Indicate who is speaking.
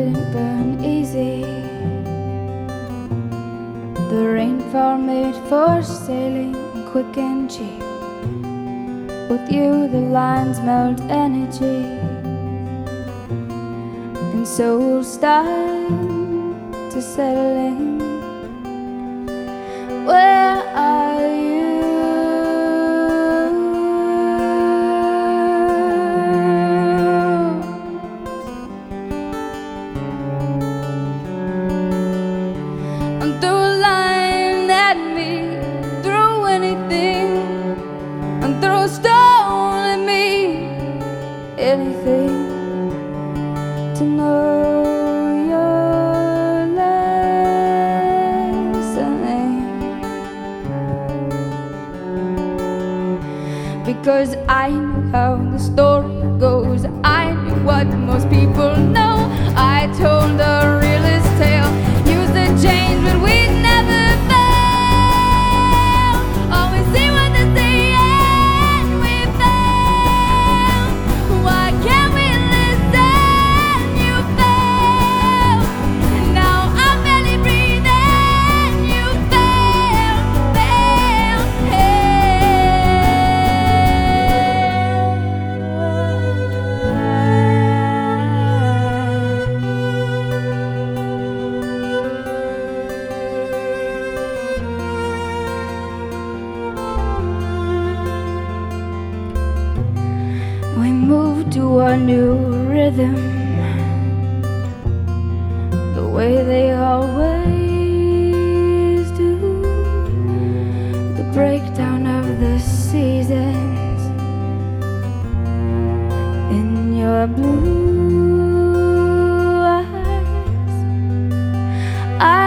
Speaker 1: didn't burn easy. The rainfall made for sailing quick and cheap. With you the lines melt energy, and souls start to settle in. Where are you? And through a line at me, through anything, and throw a stone at me, anything to know your listening. Because I knew how the story goes, I knew what most people know. I told the realest tale, used the change but we never fail. Always see what they say and we fail. Why can't we listen? You fail. And now I'm barely breathing. You fail, fail, we moved to a new rhythm, the way they always do. The breakdown of the seasons in your blue eyes.